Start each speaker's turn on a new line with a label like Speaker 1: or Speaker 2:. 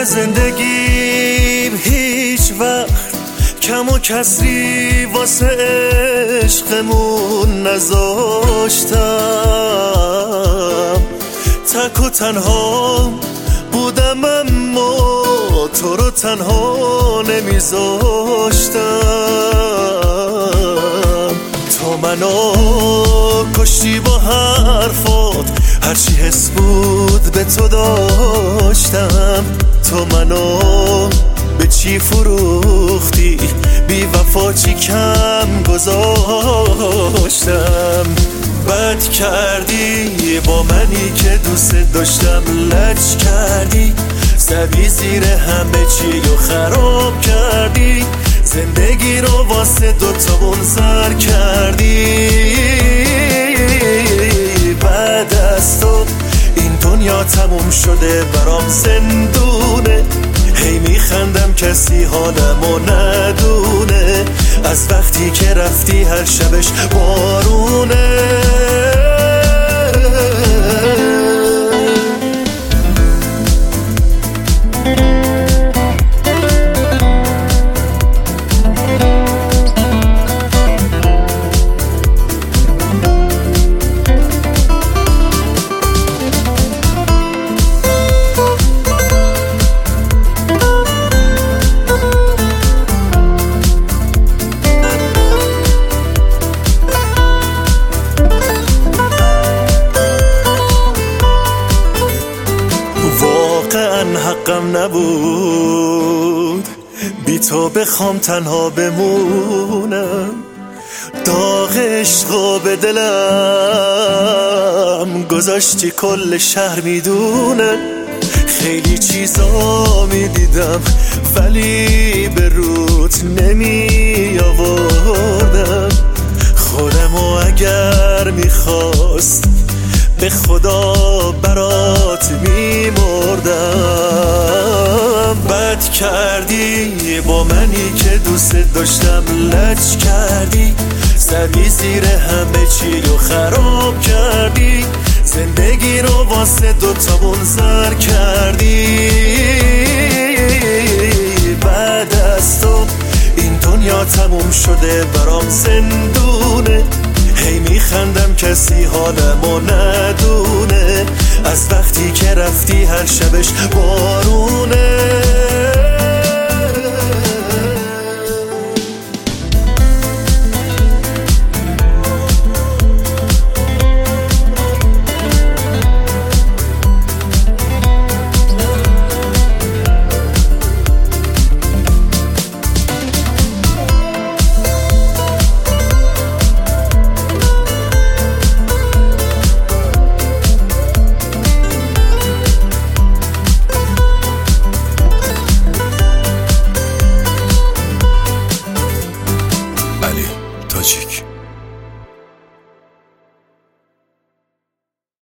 Speaker 1: زندگیم هیچ وقت کم و کسری واسه عشقمون نذاشتم. تک و تنها بودم اما تو رو تنها نمیذاشتم. تو منو کشتی با حرفات، هرچی حس بود به تو داشتم. تو منو به چی فروختی، بی وفا چی کم گذاشتم. بد کردی با منی که دوست داشتم، لج کردی زدی زیر همه چی و خراب کردی. زندگی رو واسه دوتامون زر کردی. بعد از تو این دنیا تموم شده، برام زندونه. هی میخندم کسی حالمو ندونه، از وقتی که رفتی هر شبش بارونه. حقم نبود بی تو بخوام تنها بمونم. داغ عشقو به دلم گذاشتی، کل شهر میدونن. خیلی چیزا میدیدم ولی به روت نمی آوردم. خودمو اگر میخواست به خدا برات میمردم. بد کردی با منی که دوست داشتم، لج کردی زدی زیر همه چی و خراب کردی. زندگی رو واسه دوتامون زر کردی. بعد از تو این دنیا تموم شده، برام زندونه. هی میخندم کسی حالمو ندونه، از وقتی که رفتی هر شبش بارونه.